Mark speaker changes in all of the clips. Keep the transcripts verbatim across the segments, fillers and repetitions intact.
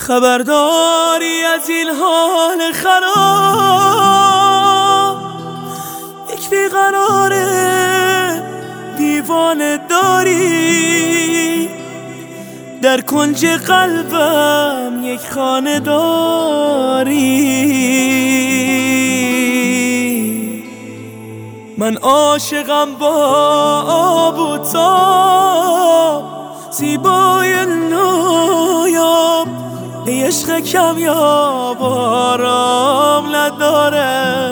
Speaker 1: خبرداری از این حال خراب، یک بیقراره دیوانه داری، در کنج قلبم یک خانه داری. من عاشقم با آب و تاب، زیبای نایاب، ای عشق کمیاب آرام نداره.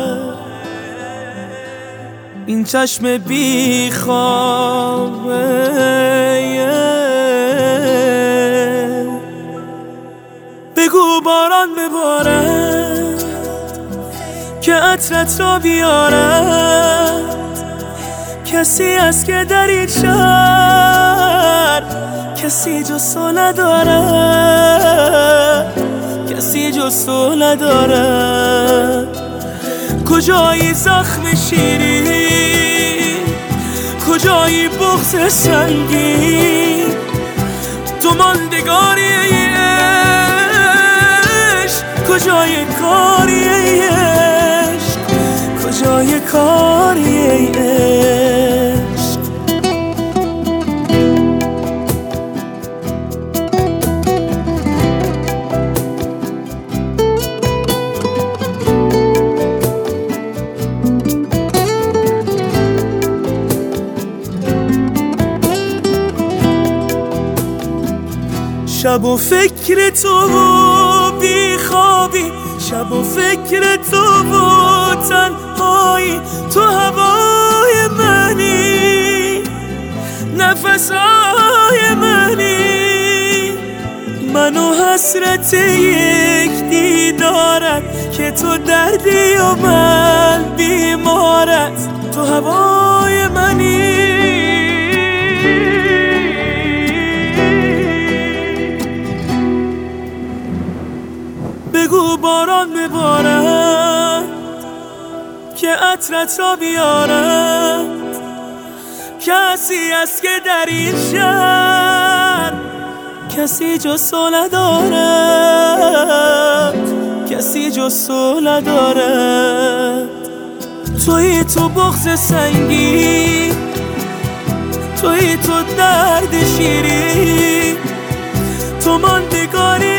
Speaker 1: این چشم بی خوابه، بگو باران ببارد که عطرت را بیارد. کسی است که در این شهر کسی جز تو ندارد، کسی جز تو ندارد. کجایی زخم شیرین، کجایی بغض سنگین، تو ماندگاری عشق، کجای کاری عشق، کجای کاری عشق. شب و فکر تو و بی خوابی، شب و فکر تو و تنهایی، تو هوای منی، نفسهای منی. من و حسرت یک دیدارت که تو دردی و من بیمارت، تو هوای منی. بگو باران ببارد که عطرت را بیارد. کسی است که در این شهر کسی جز تو ندارد، کسی جز تو ندارد. تویی تو بغض سنگین، تویی تو درد شیرین، تو ماندگاری